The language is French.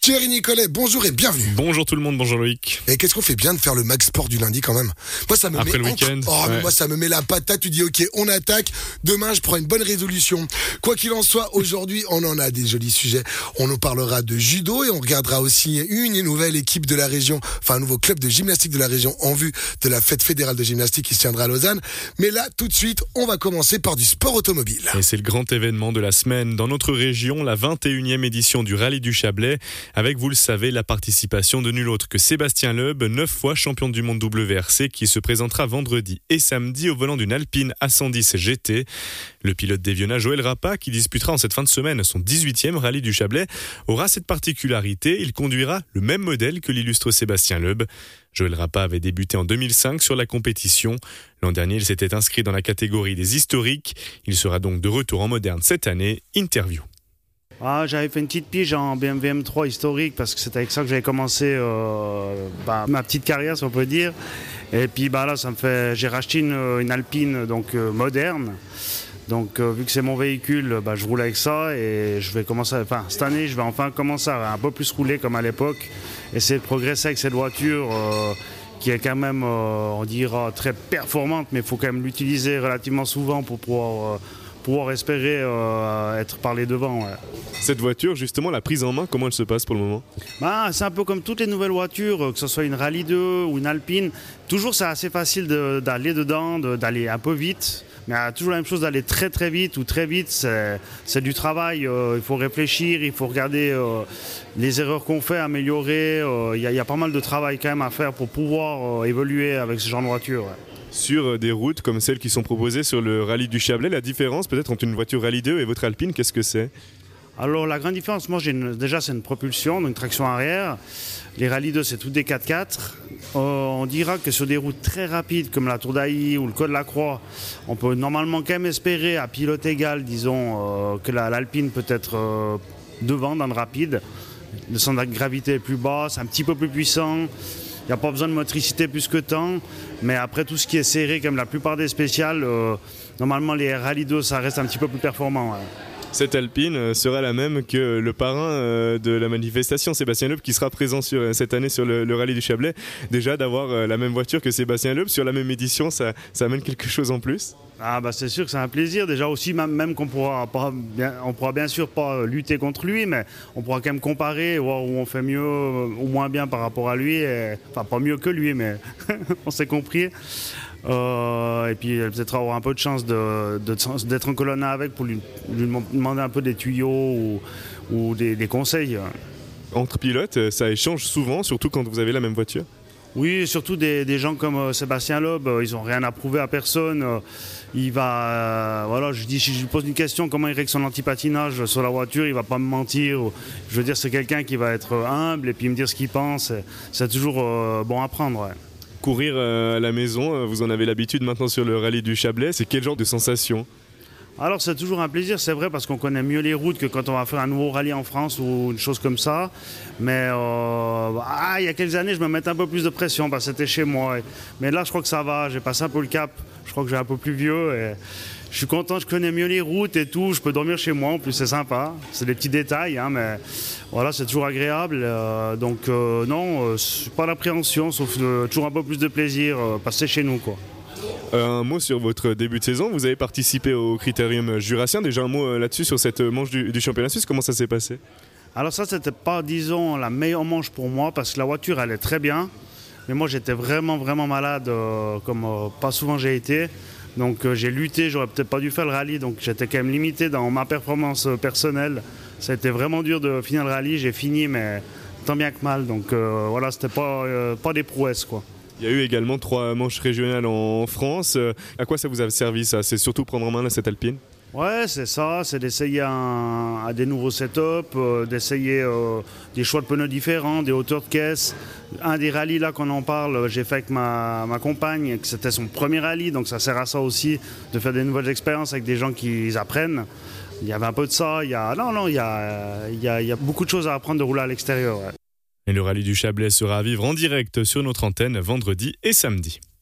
Thierry Nicolet, bonjour et bienvenue. Bonjour tout le monde, bonjour Loïc. Et qu'est-ce qu'on fait bien de faire le Max Sport du lundi quand même. Moi ça me Après le week-end. mais moi ça me met la patate, tu dis ok, on attaque. Demain je prends une bonne résolution. Quoi qu'il en soit, aujourd'hui on en a des jolis sujets. On nous parlera de judo et on regardera aussi une nouvelle équipe de la région, enfin un nouveau club de gymnastique de la région en vue de la fête fédérale de gymnastique qui se tiendra à Lausanne. Mais là tout de suite, on va commencer par du sport automobile. Et c'est le grand événement de la semaine dans notre région, la 21e édition du Rallye du Chablais, avec, vous le savez, la participation de nul autre que Sébastien Loeb, 9 fois champion du monde WRC, qui se présentera vendredi et samedi au volant d'une Alpine A110 GT. Le pilote d'Eviona, Joël Rapa, qui disputera en cette fin de semaine son 18e Rallye du Chablais, aura cette particularité, il conduira le même modèle que l'illustre Sébastien Loeb. Joël Rapa avait débuté en 2005 sur la compétition. L'an dernier, il s'était inscrit dans la catégorie des historiques. Il sera donc de retour en moderne cette année. Interview. J'avais fait une petite pige en BMW M3 historique parce que c'était avec ça que j'avais commencé ma petite carrière, si on peut dire. Et puis là, j'ai racheté une Alpine donc moderne. Donc vu que c'est mon véhicule, je roule avec ça et je vais commencer. Cette année, je vais enfin commencer à un peu plus rouler comme à l'époque, essayer de progresser avec cette voiture qui est quand même, on dira, très performante, mais il faut quand même l'utiliser relativement souvent pour pouvoir espérer être par les devants. Ouais. Cette voiture, justement, la prise en main, comment elle se passe pour le moment ? C'est un peu comme toutes les nouvelles voitures, que ce soit une Rallye 2 ou une Alpine. Toujours, c'est assez facile d'aller dedans, d'aller un peu vite. Mais toujours la même chose d'aller très très vite ou très vite, c'est du travail. Il faut réfléchir, il faut regarder les erreurs qu'on fait, améliorer. Il y a pas mal de travail quand même à faire pour pouvoir évoluer avec ce genre de voiture. Ouais. Sur des routes comme celles qui sont proposées sur le Rallye du Chablais, la différence peut-être entre une voiture Rallye 2 et votre Alpine, qu'est-ce que c'est ? Alors la grande différence, moi déjà c'est une propulsion, donc une traction arrière. Les Rallye 2 c'est tout des 4x4. On dira que sur des routes très rapides comme la Tour d'Ailly ou le Col de la Croix, on peut normalement quand même espérer à pilote égal, disons, que l'Alpine peut être devant dans le rapide. Le centre de gravité est plus bas, c'est un petit peu plus puissant. Il n'y a pas besoin de motricité plus que tant, mais après tout ce qui est serré, comme la plupart des spéciales, normalement les Rallye 2 ça reste un petit peu plus performant. Ouais. Cette Alpine sera la même que le parrain de la manifestation, Sébastien Loeb, qui sera présent cette année sur le Rallye du Chablais. Déjà, d'avoir la même voiture que Sébastien Loeb sur la même édition, ça amène quelque chose en plus ? C'est sûr que c'est un plaisir. Déjà aussi, même qu'on pourra bien sûr pas lutter contre lui, mais on pourra quand même comparer, voir où on fait mieux ou moins bien par rapport à lui. Enfin, pas mieux que lui, mais on s'est compris. Et puis peut-être avoir un peu de chance d'être en colonne avec pour lui demander un peu des tuyaux ou des conseils. Entre pilotes, ça échange souvent, surtout quand vous avez la même voiture ? Oui, surtout des gens comme Sébastien Loeb, ils n'ont rien à prouver à personne. Si je lui pose une question, comment il règle son antipatinage sur la voiture, il ne va pas me mentir. Je veux dire, c'est quelqu'un qui va être humble et puis me dire ce qu'il pense. C'est toujours bon à prendre. Ouais. Courir à la maison, vous en avez l'habitude maintenant sur le Rallye du Chablais, c'est quel genre de sensation ? Alors c'est toujours un plaisir, c'est vrai, parce qu'on connaît mieux les routes que quand on va faire un nouveau rallye en France ou une chose comme ça. Mais il y a quelques années, je me mettais un peu plus de pression parce que c'était chez moi. Mais là, je crois que ça va, j'ai passé un peu le cap. Je crois que j'ai un peu plus vieux et je suis content, je connais mieux les routes et tout. Je peux dormir chez moi, en plus c'est sympa. C'est des petits détails, mais voilà, c'est toujours agréable. Pas d'appréhension, sauf toujours un peu plus de plaisir, passer chez nous, quoi. Un mot sur votre début de saison, vous avez participé au Critérium Jurassien, déjà un mot là-dessus sur cette manche du championnat suisse, comment ça s'est passé ? Alors ça c'était pas, disons, la meilleure manche pour moi parce que la voiture elle est très bien, mais moi j'étais vraiment vraiment malade comme pas souvent j'ai été, donc j'ai lutté, j'aurais peut-être pas dû faire le rallye, donc j'étais quand même limité dans ma performance personnelle, ça a été vraiment dur de finir le rallye, j'ai fini mais tant bien que mal, donc c'était pas des prouesses quoi. Il y a eu également 3 manches régionales en France. À quoi ça vous a servi ça ? C'est surtout prendre en main cette Alpine ? Ouais, c'est ça, c'est d'essayer à des nouveaux setups, d'essayer des choix de pneus différents, des hauteurs de caisse. Un des rallyes là qu'on en parle, j'ai fait avec ma compagne, que c'était son premier rallye, donc ça sert à ça aussi, de faire des nouvelles expériences avec des gens qui apprennent. Il y avait un peu de ça, il y a beaucoup de choses à apprendre de rouler à l'extérieur. Ouais. Et le Rallye du Chablais sera à vivre en direct sur notre antenne vendredi et samedi.